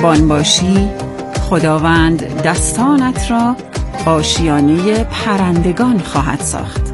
مهربان باشی خداوند دستانت را آشیانه پرندگان خواهد ساخت.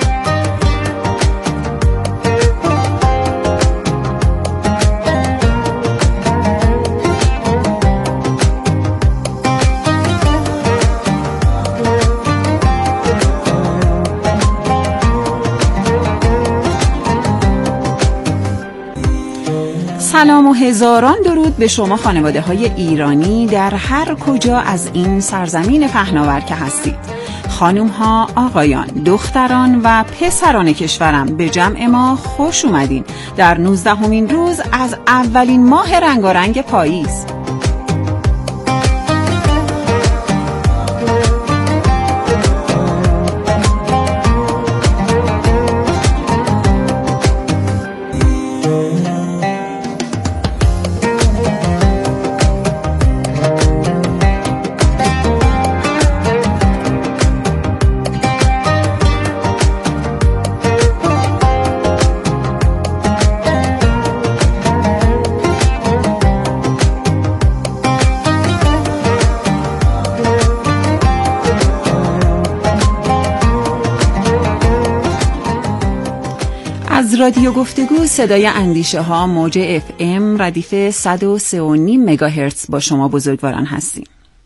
سلام و هزاران درود به شما خانواده های ایرانی در هر کجا از این سرزمین پهناور که هستید. خانم ها، آقایان، دختران و پسران کشورم، به جمع ما خوش اومدین در 19مین روز از اولین ماه رنگارنگ پاییز. از رادیو گفتگو صدای اندیشه ها موج FM ردیف 103.5 مگاهرتز با شما بزرگواران هستیم.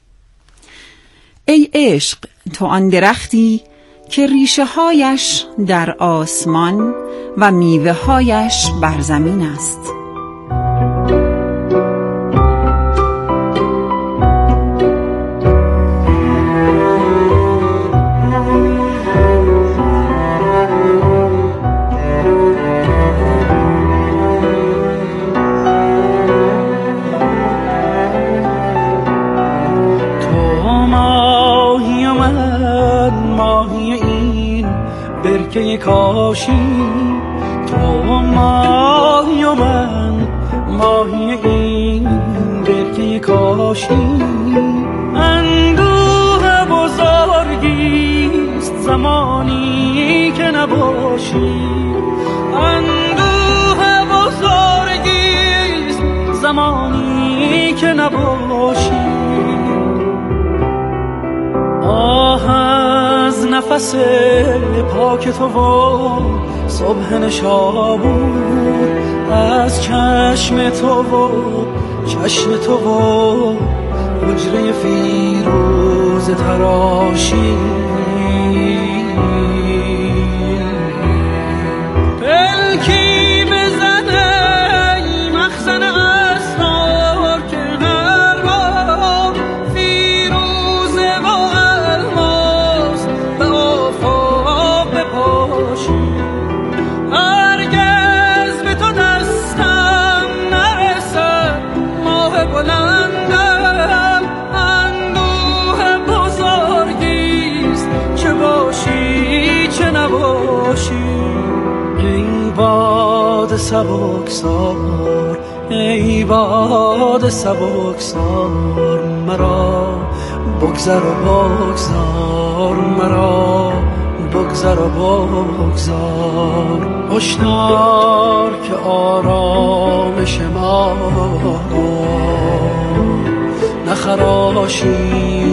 ای عشق، تو آن درختی که ریشه هایش در آسمان و میوه هایش بر زمین است. برکه کاشی تو ماهی و من ماهی این برکه کاشی. اندوه بزرگیست زمانی که نباشی، اندوه بزرگیست زمانی که نباشی. آه از نفس پاک تو و صبح نشابور، از چشم تو و چشم تو و حجره فیروز تراشی. پلکی بزنه مخزن اسرار که هر بار فیروزه و الماس به آفاق بپاشی. هرگز به تو دستم نرسد ماه بلندم، اندوه بزرگیست چه باشی چه نباشی. ای باد سبکسار، ای باد سبکسار، مرا بگذر و بگذار، مرا بگذر و بگذار. هشدار که آرامش ما نخراشی.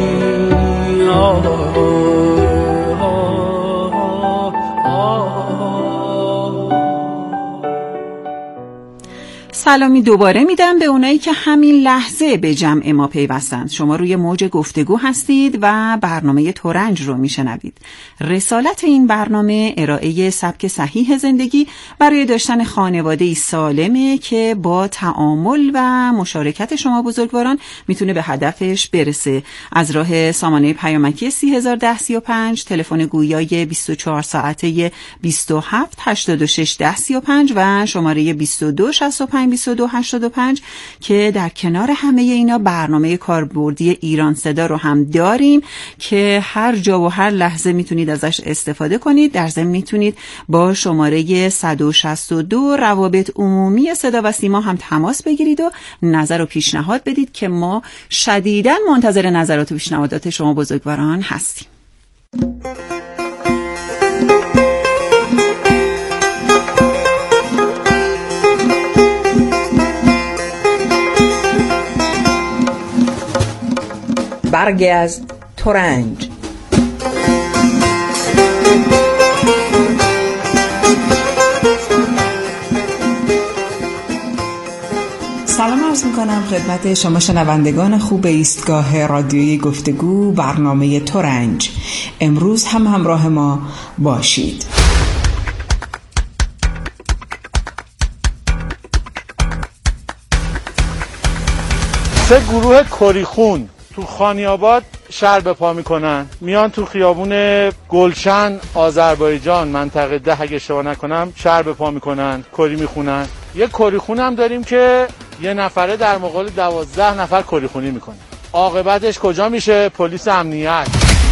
سلامی دوباره میدم به اونایی که همین لحظه به جمع ما پیوستند. شما روی موج گفتگو هستید و برنامه ترنج رو میشنوید. رسالت این برنامه ارائه سبک صحیح زندگی برای داشتن خانواده‌ای سالمه که با تعامل و مشارکت شما بزرگواران میتونه به هدفش برسه. از راه سامانه پیامکی 3010305، تلفن گویای 24 ساعته 27 86 1035 و شماره 2265 2285 که در کنار همه اینا برنامه کاربردی ایران صدا رو هم داریم که هر جا و هر لحظه میتونید ازش استفاده کنید. در ضمن میتونید با شماره 162 روابط عمومی صدا و سیما هم تماس بگیرید و نظر و پیشنهاد بدید که ما شدیداً منتظر نظرات و پیشنهادات شما بزرگواران هستیم. برگی از ترنج. سلام عرض میکنم خدمت شما شنوندگان خوب ایستگاه رادیویی گفتگو برنامه ترنج. امروز هم همراه ما باشید. سه گروه کریخون تو خانیاباد شهر به پا میکنن، میان تو خیابون گلشن آذربایجان منطقه 10 اگه اشتباه نکنم شهر به پا میکنن، کری میخونن. یه کریخون هم داریم که یه نفره در مقابل 12 نفر کریخونی میکنه. عاقبتش کجا میشه؟ پلیس امنیت.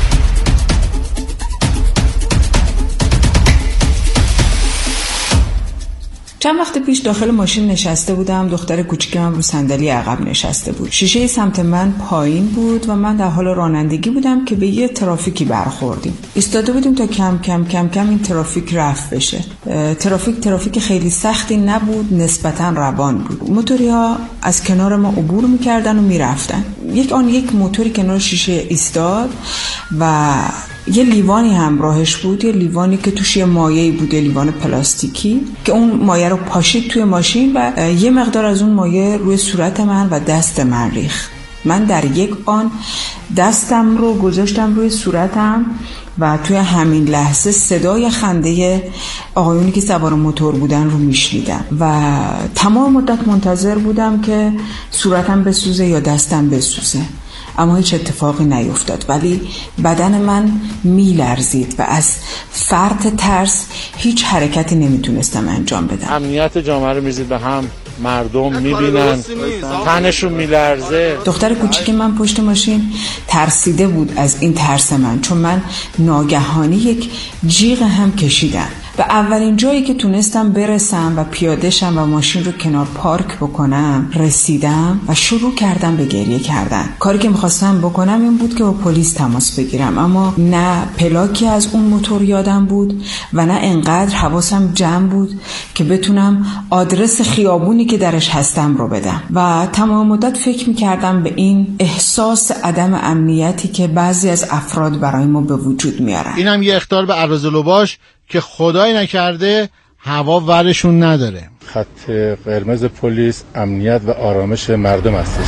چند وقت پیش داخل ماشین نشسته بودم، دختر کوچیکم رو صندلی عقب نشسته بود. شیشه سمت من پایین بود و من در حال رانندگی بودم که به یه ترافیکی برخوردیم. ایستاده بودیم تا کم کم این ترافیک رفع بشه. ترافیک خیلی سختی نبود، نسبتاً روان بود. موتورها از کنار ما عبور می‌کردن و می‌رفتن. یک موتوری کنار شیشه ایستاد و یه لیوانی همراهش بود، یه لیوانی که توش یه مایعی بود، یه لیوان پلاستیکی که اون مایع رو پاشید توی ماشین و یه مقدار از اون مایع روی صورت من و دست من ریخت. من در یک آن دستم رو گذاشتم روی صورتم و توی همین لحظه صدای خنده آقایونی که سوار موتور بودن رو میشنیدم و تمام مدت منتظر بودم که صورتم بسوزه یا دستم بسوزه، اما هیچ اتفاقی نیفتاد. ولی بدن من میلرزید و از فرط ترس هیچ حرکتی نمیتونستم انجام بدم. امنیت جامعه رو میزید به هم، مردم میبینن، تنشون میلرزه. دختر کوچیک من پشت ماشین ترسیده بود از این ترس من، چون من ناگهانی یک جیغ هم کشیدم و اولین جایی که تونستم برسم و پیاده شم و ماشین رو کنار پارک بکنم رسیدم و شروع کردم به گریه کردن. کاری که میخواستم بکنم این بود که با پلیس تماس بگیرم، اما نه پلاکی از اون موتور یادم بود و نه انقدر حواسم جمع بود که بتونم آدرس خیابونی که درش هستم رو بدم و تمام مدت فکر میکردم به این احساس عدم امنیتی که بعضی از افراد برای ما به وجود میارن. اینم یه اخطار به اراذل باش که خدای نکرده هوا ورشون نداره. خط قرمز پلیس امنیت و آرامش مردم هستش.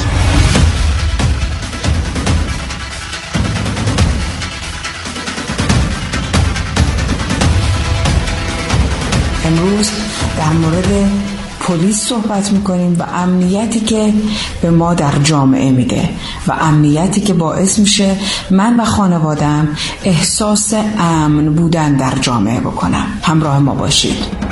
امروز در مورد پلیس صحبت میکنیم و امنیتی که به ما در جامعه میده و امنیتی که باعث میشه من و خانواده‌ام احساس امن بودن در جامعه بکنم. همراه ما باشید.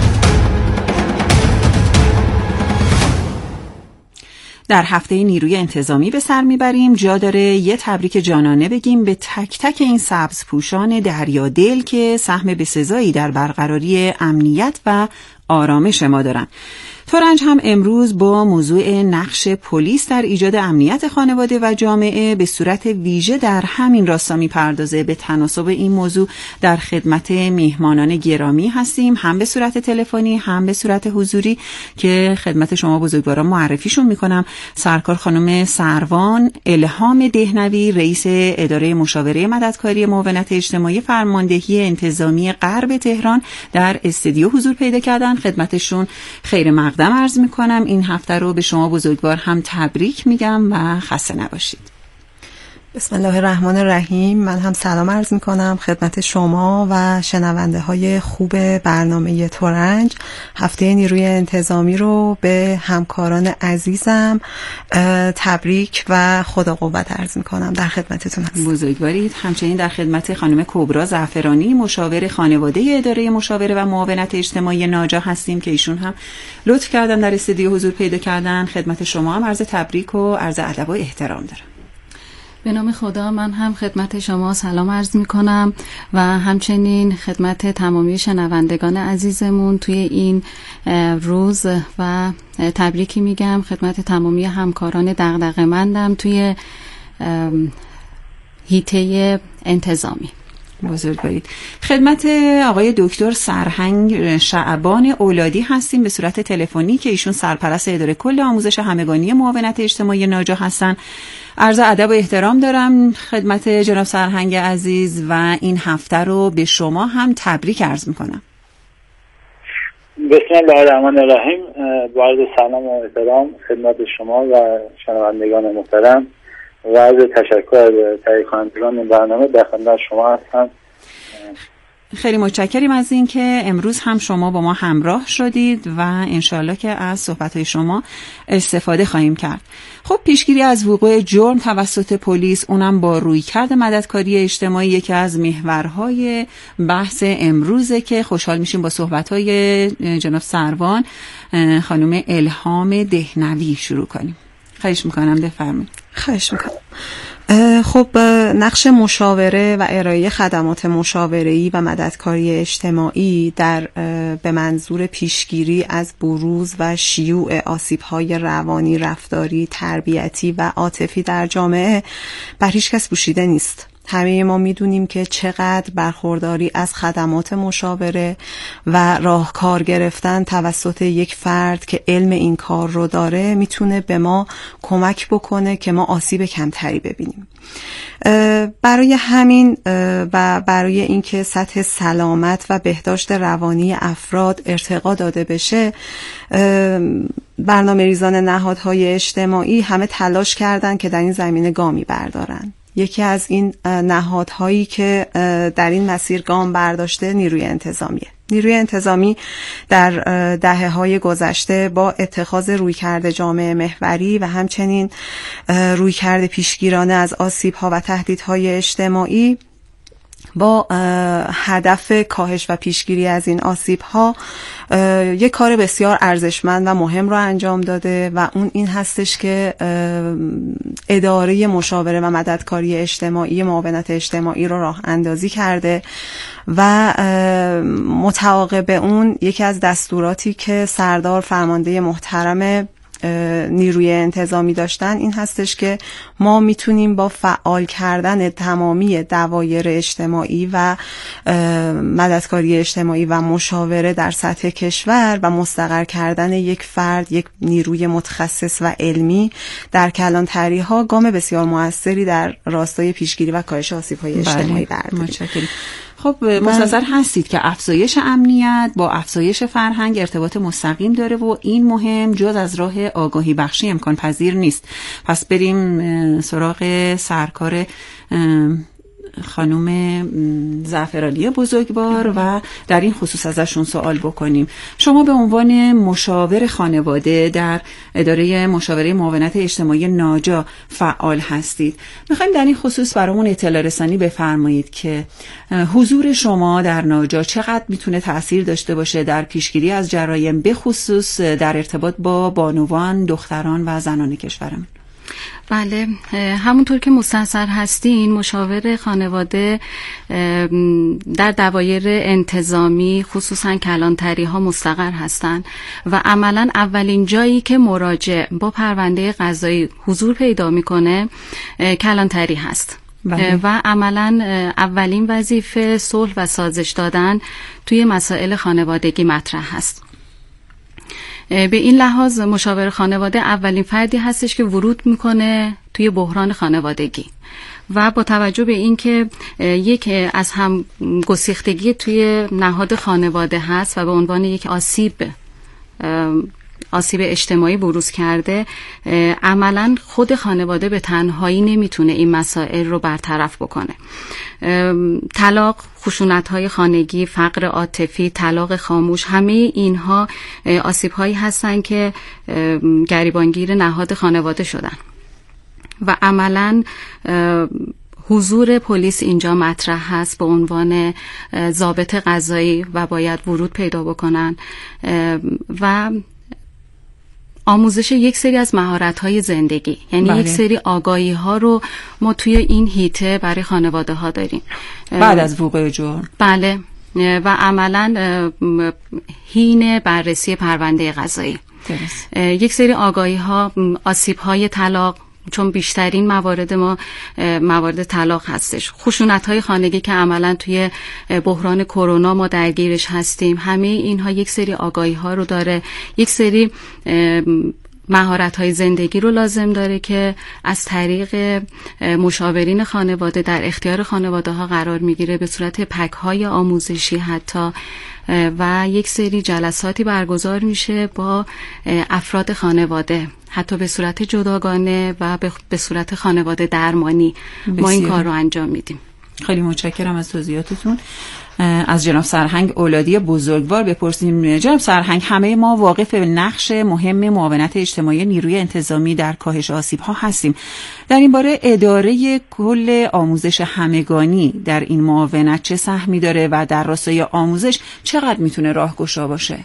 در هفته نیروی انتظامی به سر میبریم. جا داره یه تبریک جانانه بگیم به تک تک این سبزپوشان دریادل که سهم بسزایی در برقراری امنیت و آرامش ما دارن. ترنج هم امروز با موضوع نقش پلیس در ایجاد امنیت خانواده و جامعه به صورت ویژه در همین راستا میپردازه. به تناسب این موضوع در خدمت میهمانان گرامی هستیم، هم به صورت تلفنی هم به صورت حضوری که خدمت شما بزرگواران معرفیشون میکنم. سرکار خانم سروان الهام دهنوی، رئیس اداره مشاوره مددکاری معاونت اجتماعی فرماندهی انتظامی غرب تهران در استودیو حضور پیدا کردن. خدمتشون خیر مقدم عرض میکنم. این هفته رو به شما بزرگوار هم تبریک میگم و خسته نباشید. بسم الله الرحمن الرحیم. من هم سلام عرض میکنم خدمت شما و شنونده های خوب برنامه ترنج. هفته نیروی انتظامی رو به همکاران عزیزم تبریک و خدا قوت عرض میکنم. در خدمتتون هستم. بزرگوارید. همچنین در خدمت خانم کبرا زعفرانی، مشاور خانواده اداره مشاوره و معاونت اجتماعی ناجا هستیم که ایشون هم لطف کردن در استودیو حضور پیدا کردن. خدمت شما هم عرض تبریک و عرض ادب و احترام دارم. به نام خدا من هم خدمت شما سلام عرض می کنم و همچنین خدمت تمامی شنوندگان عزیزمون توی این روز و تبریکی میگم خدمت تمامی همکاران دغدغه‌مندم توی حیطه انتظامی. بزرگوارید. خدمت آقای دکتر سرهنگ شعبان اولادی هستیم به صورت تلفنی که ایشون سرپرست اداره کل آموزش همگانی معاونت اجتماعی ناجا هستن. عرض ادب و احترام دارم خدمت جناب سرهنگ عزیز و این هفته رو به شما هم تبریک عرض میکنم. بسم الله الرحمن الرحیم. با عرض سلام و احترام خدمت شما و شنوندگان محترم و عرض تشکر از تهیه کنندگان این برنامه در خدمت شما هستم. خیلی متشکریم از این که امروز هم شما با ما همراه شدید و انشالله که از صحبت‌های شما استفاده خواهیم کرد. خب پیشگیری از وقوع جرم توسط پلیس، اونم با رویکرد مددکاری اجتماعی، یکی از محورهای بحث امروزه که خوشحال میشیم با صحبت‌های جناب سروان خانم الهام دهنوی شروع کنیم. خواهش میکنم بفرمایید. خواهش میکنم. خب نقش مشاوره و ارائه خدمات مشاوره‌ای و مددکاری اجتماعی به منظور پیشگیری از بروز و شیوع آسیب‌های روانی، رفتاری، تربیتی و عاطفی در جامعه بر هیچ کس پوشیده نیست. همه ما میدونیم که چقدر برخورداری از خدمات مشاوره و راهکار گرفتن توسط یک فرد که علم این کار رو داره میتونه به ما کمک بکنه که ما آسیب کمتری ببینیم. برای همین و برای اینکه سطح سلامت و بهداشت روانی افراد ارتقا داده بشه، برنامه‌ریزان نهادهای اجتماعی همه تلاش کردن که در این زمینه گامی بردارن. یکی از این نهادهایی که در این مسیر گام برداشته نیروی انتظامیه. نیروی انتظامی در دهه‌های گذشته با اتخاذ رویکرد جامعه محوری و همچنین رویکرد پیشگیرانه از آسیب‌ها و تهدیدهای اجتماعی با هدف کاهش و پیشگیری از این آسیب‌ها یک کار بسیار ارزشمند و مهم رو انجام داده و اون این هستش که اداره مشاوره و مددکاری اجتماعی معاونت اجتماعی رو راه اندازی کرده و متعاقب اون یکی از دستوراتی که سردار فرمانده محترم نیروی انتظامی داشتن این هستش که ما میتونیم با فعال کردن تمامی دوایر اجتماعی و مددکاری اجتماعی و مشاوره در سطح کشور و مستقر کردن یک فرد، یک نیروی متخصص و علمی در کلانتری‌ها گام بسیار موثری در راستای پیشگیری و کاهش آسیب‌های اجتماعی برداریم. متشکرم. خب مستحضر هستید که افزایش امنیت با افزایش فرهنگ ارتباط مستقیم داره و این مهم جز از راه آگاهی بخشی امکان پذیر نیست. پس بریم سراغ سرکار خانم زعفرانی بزرگوار و در این خصوص ازشون سوال بکنیم. شما به عنوان مشاور خانواده در اداره مشاوره معاونت اجتماعی ناجا فعال هستید. میخوایم در این خصوص برامون اطلاع رسانی بفرمایید که حضور شما در ناجا چقدر میتونه تأثیر داشته باشه در پیشگیری از جرایم، به خصوص در ارتباط با بانوان، دختران و زنان کشورمون. بله، همونطور که مستحضر هستین مشاور خانواده در دوایر انتظامی خصوصا کلانتری ها مستقر هستند و عملا اولین جایی که مراجع با پرونده قضایی حضور پیدا میکنه کلانتری هست. و عملا اولین وظیفه صلح و سازش دادن توی مسائل خانوادگی مطرح هست. به این لحاظ مشاور خانواده اولین فردی هستش که ورود میکنه توی بحران خانوادگی و با توجه به این که یک از هم گسیختگی توی نهاد خانواده هست و به عنوان یک آسیب اجتماعی بروز کرده، عملاً خود خانواده به تنهایی نمیتونه این مسائل رو برطرف بکنه. طلاق، خشونت‌های خانگی، فقر عاطفی، طلاق خاموش، همه اینها آسیب‌هایی هستن که گریبانگیر نهاد خانواده شدن و عملاً حضور پلیس اینجا مطرح هست به عنوان ضابط قضایی و باید ورود پیدا بکنن و آموزش یک سری از مهارت‌های زندگی، یعنی یک سری آگاهی‌ها رو ما توی این هیته برای خانواده‌ها داریم بعد از وقوع جرم. بله، و عملاً حین بررسی پرونده قضایی یک سری آگاهی‌ها، آسیب‌های طلاق، چون بیشترین موارد ما موارد طلاق هستش، خشونت‌های خانگی که عملاً توی بحران کرونا ما درگیرش هستیم، همه اینها یک سری آگاهی‌ها رو داره، یک سری مهارت‌های زندگی رو لازم داره که از طریق مشاورین خانواده در اختیار خانواده‌ها قرار میگیره به صورت پک‌های آموزشی حتی، و یک سری جلساتی برگزار میشه با افراد خانواده، حتی به صورت جداگانه و به صورت خانواده درمانی ما این کار رو انجام میدیم. خیلی متشکرم از توضیحاتتون. از جناب سرهنگ اولادی بزرگوار بپرسیم. جناب سرهنگ، همه ما واقف به نقش مهم معاونت اجتماعی نیروی انتظامی در کاهش آسیب‌ها هستیم. در این باره اداره کل آموزش همگانی در این معاونت چه سهمی داره و در راستای آموزش چقدر میتونه راهگشا باشه؟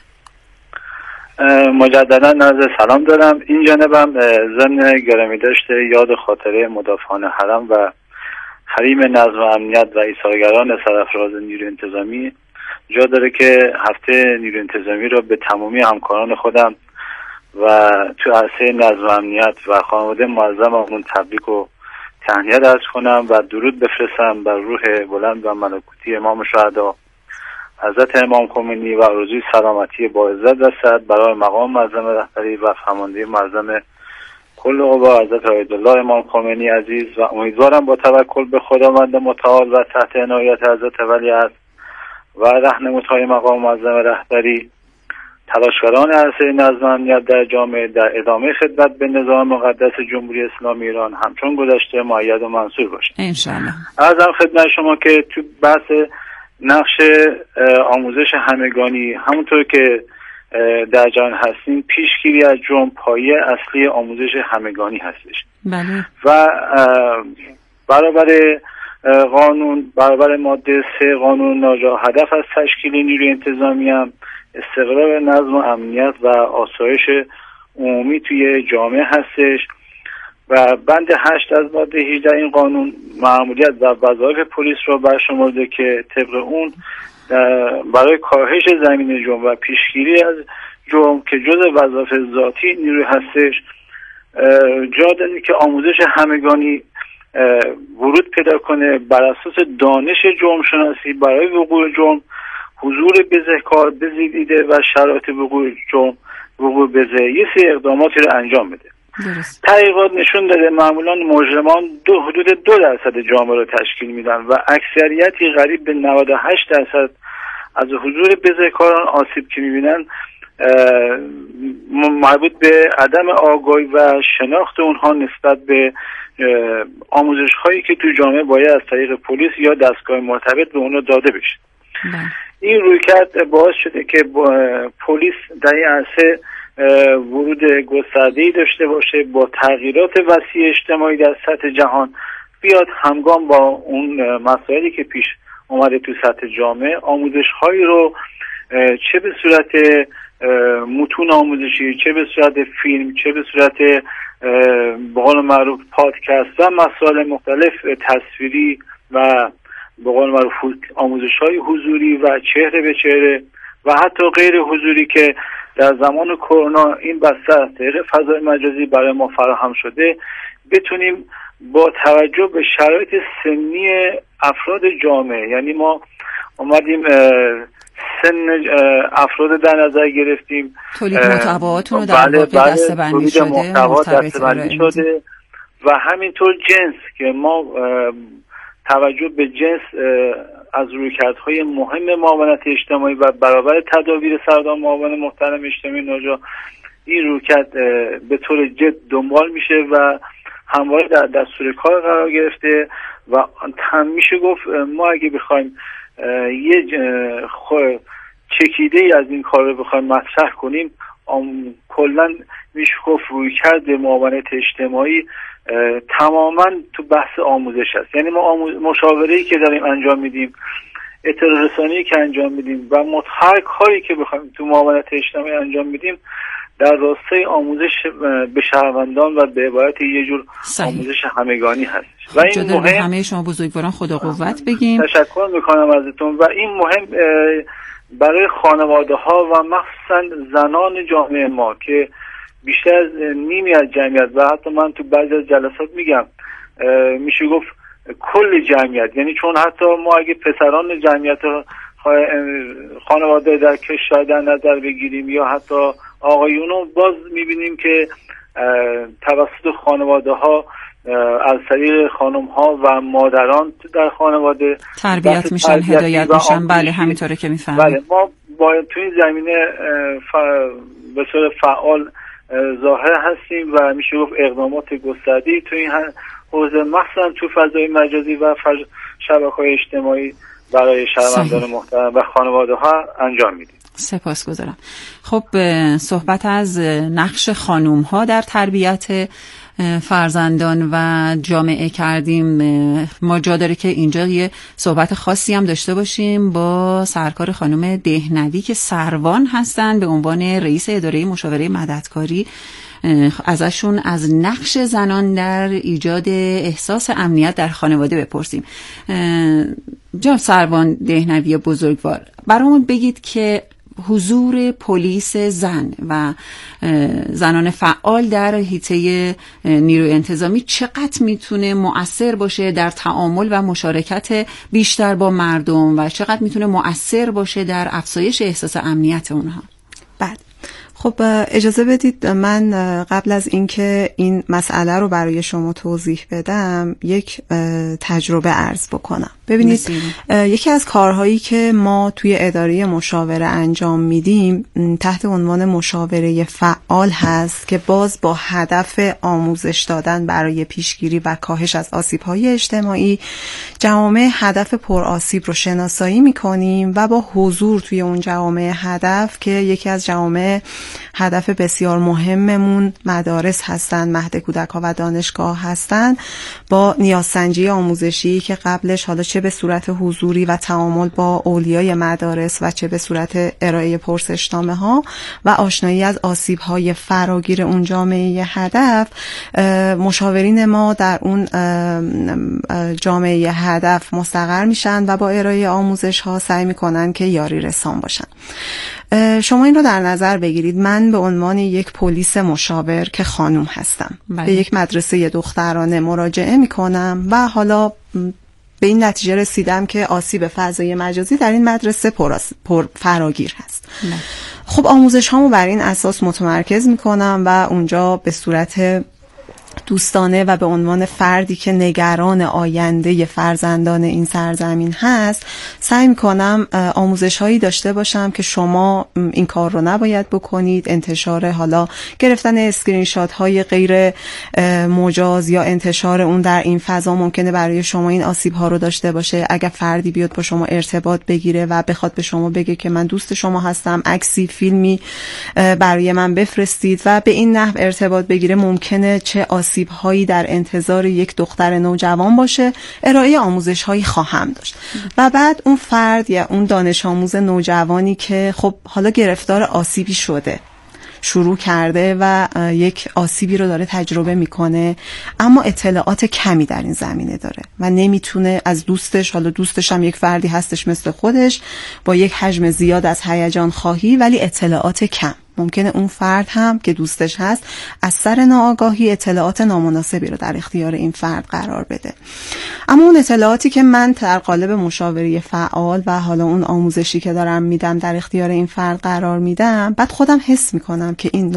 مجددا عرض سلام دارم. این جانبم ضمن گرامی داشته یاد خاطره مدافعان حرم و حریم نظم و امنیت و ایثارگران سرافراز نیروی انتظامی جا داره که هفته نیروی انتظامی را به تمامی همکاران خودم و تو عرصه نظم و امنیت و خانواده معظممون تبریک و تهنیت عرض کنم و درود بفرستم بر روح بلند و ملکوتی امام شهدا حضرت امام خمینی و آرزوی سلامتی با عزت و صحت برای مقام معظم رهبری و فرمانده معظم کل قوا حضرت آیت‌الله امام خمینی عزیز و امیدوارم با توکل به خداوند متعال و تحت عنایت حضرت ولیعصر و راهنمودهای مقام معظم رهبری تلاشگران عرصه نظم و امنیت در جامعه در ادامه خدمت به نظام مقدس جمهوری اسلامی ایران همچون گذشته مؤید و منصور باشد انشاءالله. عرضم خدمت شما که تو بحث نقش آموزش همگانی همونطور که در جهان هستیم پیشگیری از جرم پایه اصلی آموزش همگانی هستش. بله. و برابر قانون، برابر ماده 3 قانون ناجا هدف از تشکیل نیروی انتظامی هم استقرار نظم و امنیت و آسایش عمومی توی جامعه هستش و بند 8 از ماده 18 این قانون مأموریت و وظایف پلیس رو برشمرده که طبق اون برای کاهش زمینه جرم و پیشگیری از جرم که جزء وظایف ذاتی نیروی هستش جا داده که آموزش همگانی ورود پیدا کنه بر اساس دانش جرم شناسی برای وقوع جرم، حضور بزهکار بزیدیده و شرایط وقوع جرم وقوع بزه یه سری اقداماتی رو انجام بده. تحقیقات نشون داده معمولا مجرمان حدود 2% جامعه رو تشکیل میدن و اکثریتی قریب به 98% از حضور بزهکاران آسیب که میبینن مربوط به عدم آگاهی و شناخت اونها نسبت به آموزش هایی که تو جامعه باید از طریق پلیس یا دستگاه مرتبط به اونها داده بشه. این رویکرد باعث شده که پلیس در این عرصه ورود گسترده‌ای داشته باشه، با تغییرات وسیع اجتماعی در سطح جهان بیاد همگام با اون مسائلی که پیش اومده تو سطح جامعه آموزش هایی رو چه به صورت متون آموزشی، چه به صورت فیلم، چه به صورت به قول معروف پادکست و مسائل مختلف تصویری و به قول معروف آموزش های حضوری و چهره به چهره و حتی غیر حضوری که در زمان کرونا این بسته از طریق فضای مجازی برای ما فراهم شده بتونیم با توجه به شرایط سنی افراد جامعه، یعنی ما اومدیم سن افراد در نظر گرفتیم، تولید محتواتون رو در واقع دسته‌بندی شده، محتوا دسته‌بندی شده و همینطور جنس که ما توجه به جنس از رویکردهای مهم معاونت اجتماعی و برابر تدابیر سردان معاون محترم اجتماعی ناجا این رویکرد به طور جد دنبال میشه و همواره در دستور کار قرار گرفته و میشه گفت ما اگه بخوایم یه چکیده ای از این کار رو بخوایم مطرح کنیم کلا میشه گفت رویکرد معاونت اجتماعی تماما تو بحث آموزش هست. یعنی ما مشاوره‌ای که داریم انجام میدیم، اطلاع رسانی که انجام میدیم و هر کاری که بخوایم تو معاونت اجتماعی انجام میدیم در راستای آموزش به شهروندان و به عبارت یه جور آموزش همگانی هست. و این مهم همه شما بزرگواران خدا قوت بگیم. تشکر میکنم ازتون و این مهم برای خانواده ها و مخصوصا زنان جامعه ما که بیشتر از نیمی از جمعیت و حتی من تو بعضی از جلسات میگم میشه گفت کل جمعیت، یعنی چون حتی ما اگه پسران جمعیت خانواده در کشور در نظر بگیریم یا حتی آقایونو باز میبینیم که توسط خانواده ها از طریق خانم ها و مادران در خانواده تربیت میشن، هدایت میشن. بله همینطوره که میفهمیم. بله ما باید تو این زمینه به صورت فعال ظاهر هستیم و میشه گفت اقدامات گسترده‌ای تو این حوزه مخصوصا تو فضای مجازی و شبکه‌های اجتماعی برای شهروندان محترم و خانواده ها انجام میدیم. سپاسگزارم. خب صحبت از نقش خانوم ها در تربیت فرزندان و جامعه کردیم. ما جا داره که اینجا یه صحبت خاصی هم داشته باشیم با سرکار خانم دهنوی که سروان هستن به عنوان رئیس اداره مشاوره مددکاری. ازشون از نقش زنان در ایجاد احساس امنیت در خانواده بپرسیم. جناب سروان دهنوی بزرگوار، برامون بگید که حضور پلیس زن و زنان فعال در حیطه نیروی انتظامی چقدر میتونه مؤثر باشه در تعامل و مشارکت بیشتر با مردم و چقدر میتونه مؤثر باشه در افزایش احساس امنیت اونها؟ بعد خب اجازه بدید من قبل از اینکه این مسئله رو برای شما توضیح بدم یک تجربه عرض بکنم. ببینید یکی از کارهایی که ما توی اداره مشاوره انجام میدیم تحت عنوان مشاوره فعال هست که باز با هدف آموزش دادن برای پیشگیری و کاهش از آسیب‌های اجتماعی جوامع هدف پرآسیب رو شناسایی میکنیم و با حضور توی اون جوامع هدف که یکی از جوامع هدف بسیار مهممون مدارس هستن، مهد کودک‌ها و دانشگاه هستن، با نیازسنجی آموزشی که قبلش حالا چه به صورت حضوری و تعامل با اولیای مدارس و چه به صورت ارائه پرسشنامه‌ها و آشنایی از آسیب‌های فراگیر اون جامعه هدف، مشاورین ما در اون جامعه هدف مستقر میشن و با ارائه آموزش‌ها سعی میکنن که یاری رسان باشن. شما این رو در نظر بگیرید، من به عنوان یک پلیس مشاور که خانوم هستم به یک مدرسه دخترانه مراجعه میکنم و حالا به این نتیجه رسیدم که آسیب فضای مجازی در این مدرسه پر فراگیر هست. خب آموزش هامو بر این اساس متمرکز میکنم و اونجا به صورت دوستانه و به عنوان فردی که نگران آینده فرزندان این سرزمین هست سعی میکنم آموزش هایی داشته باشم که شما این کار رو نباید بکنید. انتشار حالا گرفتن اسکرین شات های غیر مجاز یا انتشار اون در این فضا ممکنه برای شما این آسیب ها رو داشته باشه. اگر فردی بیاد با شما ارتباط بگیره و بخواد به شما بگه که من دوست شما هستم، عکسی فیلمی برای من بفرستید و به این نحو ارتباط بگیره، ممکنه چه آسیب هایی در انتظار یک دختر نوجوان باشه. ارائه آموزش هایی خواهم داشت و بعد اون فرد یا اون دانش آموز نوجوانی که خب حالا گرفتار آسیبی شده، شروع کرده و یک آسیبی رو داره تجربه میکنه اما اطلاعات کمی در این زمینه داره و نمیتونه از دوستش، حالا دوستش هم یک فردی هستش مثل خودش با یک حجم زیاد از هیجان خواهی ولی اطلاعات کم، ممکنه اون فرد هم که دوستش هست از سر ناآگاهی اطلاعات نامناسبی رو در اختیار این فرد قرار بده. اما اون اطلاعاتی که من در قالب مشاوره فعال و حالا اون آموزشی که دارم میدم در اختیار این فرد قرار میدم، بعد خودم حس میکنم که این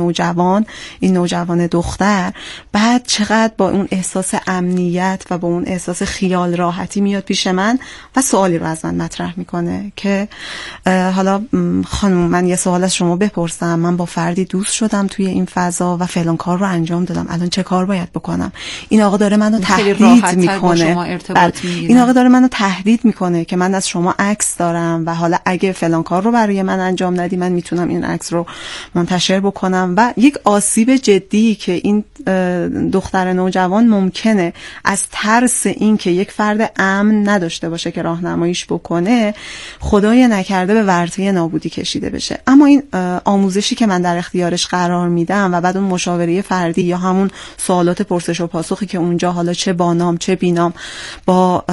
نوجوان دختر بعد چقدر با اون احساس امنیت و با اون احساس خیال راحتی میاد پیش من و سوالی رو از من مطرح میکنه که حالا خانم من یه سوال از شما بپرسم، من با فردی دوست شدم توی این فضا و فلان کار رو انجام دادم، الان چه کار باید بکنم؟ این آقا داره منو تهدید میکنه، این آقا داره منو تهدید میکنه که من از شما عکس دارم و حالا اگه فلان کار رو برای من انجام ندی من میتونم این عکس رو منتشر بکنم و یک آسیب جدی که این دختر نوجوان ممکنه از ترس این که یک فرد امن نداشته باشه که راهنماییش بکنه، خدای نکرده به ورطه نابودی کشیده بشه. اما این آموزشی که من در اختیارش قرار میدم و بعد اون مشاوره فردی یا همون سوالات پرسش و پاسخی که اونجا حالا چه با نام چه بینام با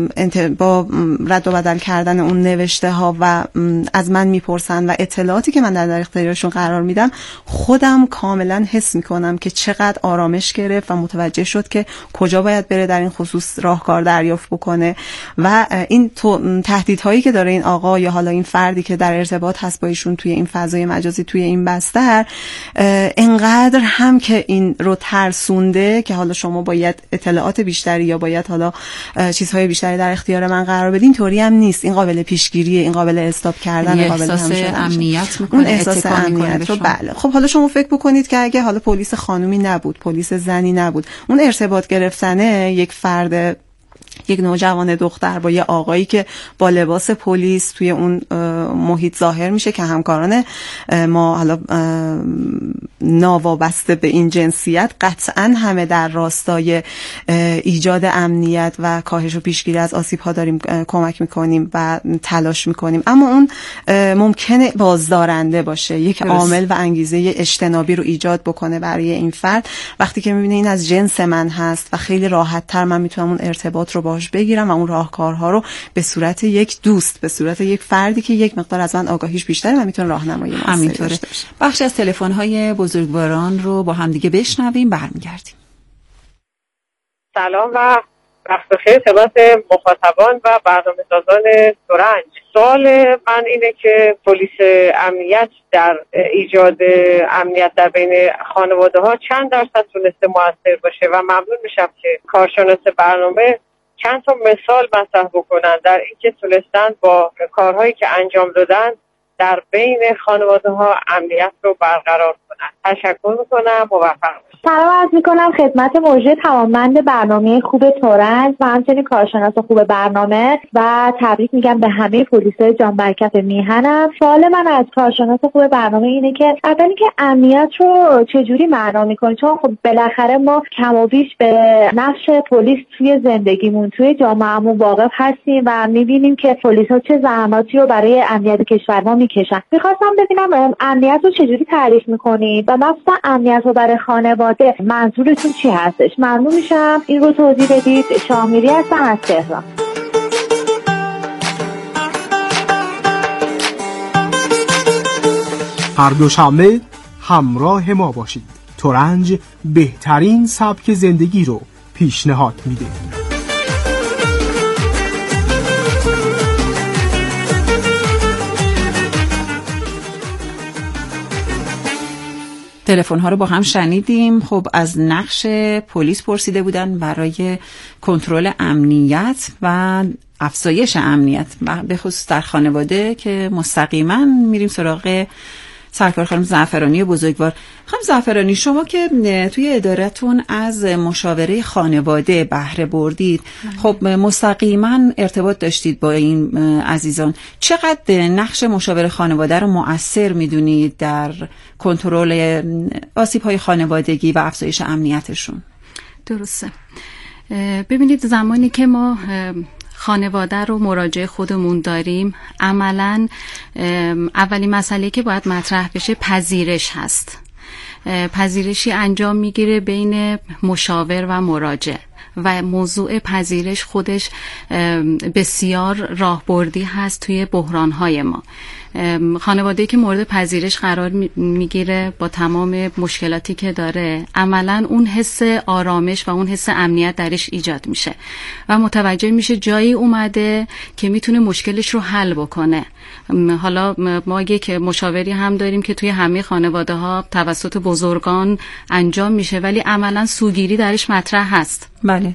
رد و بدل کردن اون نوشته ها و از من میپرسن و اطلاعاتی که من در اختیارشون قرار میدم، خودم کاملا حس میکنم که چقدر آرامش گرفت و متوجه شد که کجا باید بره در این خصوص راهکار دریافت بکنه و این تهدیدهایی که داره این آقا یا حالا این فردی که در ارتباط هست با ایشون توی این فضای مجازی توی این بستر انقدر هم که این رو ترسونده که حالا شما باید اطلاعات بیشتری یا باید حالا چیزهای بیشتری در اختیار من قرار بدین، طوری هم نیست. این قابل پیشگیریه، این قابل استاپ کردن، قابل احساس امنیت میکنه، اون احساس امنیت رو. بله. خب حالا شما فکر بکنید که اگه حالا پلیس خانومی نبود، پلیس زنی نبود، اون ارتباط گرفتنه یک فرد، یک نوجوان دختر با یه آقایی که با لباس پلیس توی اون محیط ظاهر میشه که همکاران ما حالا ناوابسته به این جنسیت قطعاً همه در راستای ایجاد امنیت و کاهش و پیشگیری از آسیب‌ها داریم کمک میکنیم و تلاش میکنیم، اما اون ممکنه بازدارنده باشه، یک عامل و انگیزه اجتنابی رو ایجاد بکنه برای این فرد. وقتی که میبینه این از جنس من هست و خیلی راحت‌تر من میتونم اون ارتباط رو باهاش بگیرم و اون راهکارها رو به صورت یک دوست، به صورت یک فردی که یک مقدار از من آگاهیش بیشتره و میتونه راهنمایی موثری داشته باشه. بخشی از تلفن‌های بزرگواران رو با هم دیگه بشنویم، برمیگردیم. سلام و وقت بخیر خدمت مخاطبان و برنامه‌سازان ترنج. سوال من اینه که پلیس امنیت در ایجاد امنیت در بین خانواده‌ها چند درصد تونسته موثر باشه و ممنون میشم که کارشناس برنامه چند تا مثال مطرح بکنن در اینکه تونستن با کارهایی که انجام دادن در بین خانواده‌ها امنیت رو برقرار کنن. تشکر میکنم، موفق. سلام عرض میکنم خدمت موجه توانمند برنامه خوب ترنج و همچنین کارشناس خوب برنامه و تبریک میگم به همه پلیسای جان برکت میهنم. سوال من از کارشناس خوب برنامه اینه که اولی که امنیت رو چجوری معنا میکنی؟ چون خب بالاخره ما کم و بیش به نقش پلیس توی زندگیمون، توی جامعهمون واقف هستیم و میبینیم که پلیسا چه زحماتی رو برای امنیت کشور ما میکشن. میخواستم ببینم امنیت رو چجوری تعریف میکنید و مثلا امنیت رو برای خانواده منظورتون چی هستش؟ ممنون میشم این رو توضیح بدید. شامیری هستم از تهران. هر دوشنبه همراه ما باشید. ترنج بهترین سبک زندگی رو پیشنهاد میده. تلفن ها رو با هم شنیدیم. خب از نقش پلیس پرسیده بودن برای کنترل امنیت و افزایش امنیت به خصوص در خانواده که مستقیما میریم سراغ سرکار خانم زعفرانی بزرگوار. خانم زعفرانی، شما که توی ادارتون از مشاوره خانواده بهره بردید، خب مستقیما ارتباط داشتید با این عزیزان، چقدر نقش مشاوره خانواده رو مؤثر میدونید در کنترل آسیب‌های خانوادگی و افزایش امنیتشون؟ درسته. ببینید زمانی که ما خانواده رو مراجع خودمون داریم، عملاً اولین مسئله که باید مطرح بشه پذیرش هست. پذیرشی انجام میگیره بین مشاور و مراجع و موضوع پذیرش خودش بسیار راهبردی هست توی بحران‌های ما. خانواده‌ای که مورد پذیرش قرار میگیره با تمام مشکلاتی که داره، عملاً اون حس آرامش و اون حس امنیت درش ایجاد میشه و متوجه میشه جایی اومده که میتونه مشکلش رو حل بکنه. حالا ما یک مشاوری هم داریم که توی همه خانواده‌ها توسط بزرگان انجام میشه، ولی عملاً سوگیری درش مطرح هست. بله.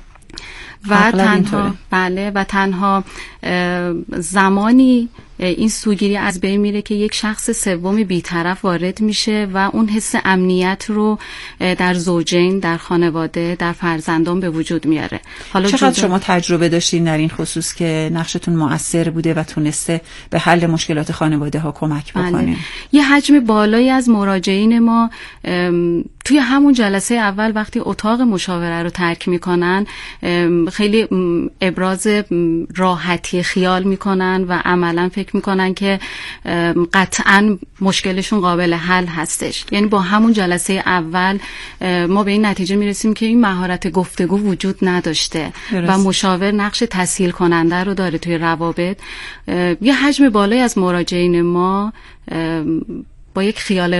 و تنها زمانی این سوگیری از بین میره که یک شخص سوم بی‌طرف وارد میشه و اون حس امنیت رو در زوجین، در خانواده، در فرزندان به وجود میاره. حالا چقدر شما تجربه داشتین در این خصوص که نقشتون مؤثر بوده و تونسته به حل مشکلات خانواده ها کمک بکنه؟ یه حجم بالایی از مراجعین ما توی همون جلسه اول وقتی اتاق مشاوره رو ترک میکنن خیلی ابراز راحتی خیال میکنن و عملا فکر میکنن که قطعاً مشکلشون قابل حل هستش. یعنی با همون جلسه اول ما به این نتیجه میرسیم که این مهارت گفتگو وجود نداشته و مشاور نقش تسهیل کننده رو داره توی روابط. یه حجم بالایی از مراجعین ما با یک خیال